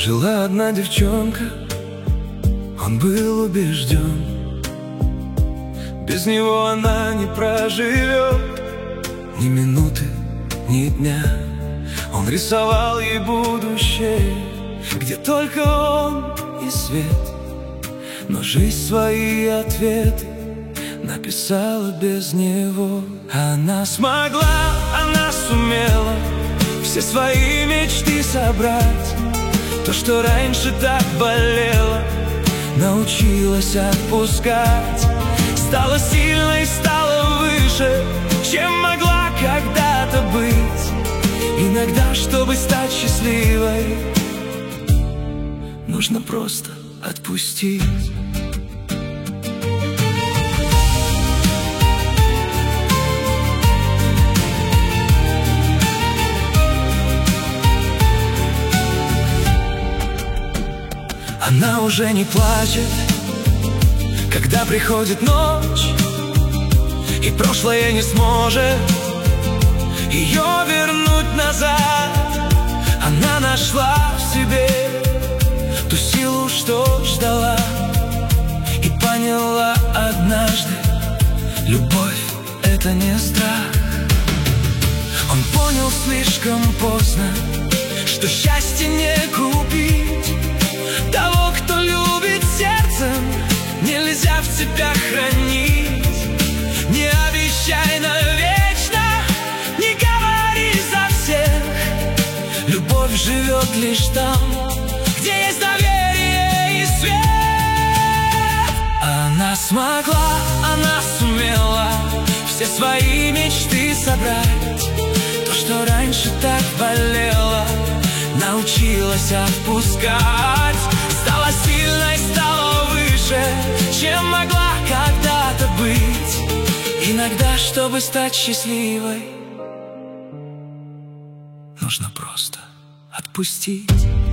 Жила одна девчонка, он был убежден, без него она не проживет ни минуты, ни дня. Он рисовал ей будущее, где только он и свет, но жизнь свои ответы написала без него. Она смогла, она сумела все свои мечты собрать. То, что раньше так болело, научилась отпускать. Стала сильной, стала выше, чем могла когда-то быть. Иногда, чтобы стать счастливой, нужно просто отпустить. Она уже не плачет, когда приходит ночь, и прошлое не сможет ее вернуть назад. Она нашла в себе ту силу, что ждала, и поняла однажды: любовь — это не страх. Он понял слишком поздно, что счастье не купить. Того, кто любит сердцем, нельзя в цепях хранить. Не обещай навечно, не говори за всех. Любовь живет лишь там, где есть доверие и свет. Она смогла, она сумела все свои мечты собрать. То, что раньше так болело, научилась отпускать. Стала сильной, стала выше, чем могла когда-то быть. Иногда, чтобы стать счастливой, нужно просто отпустить.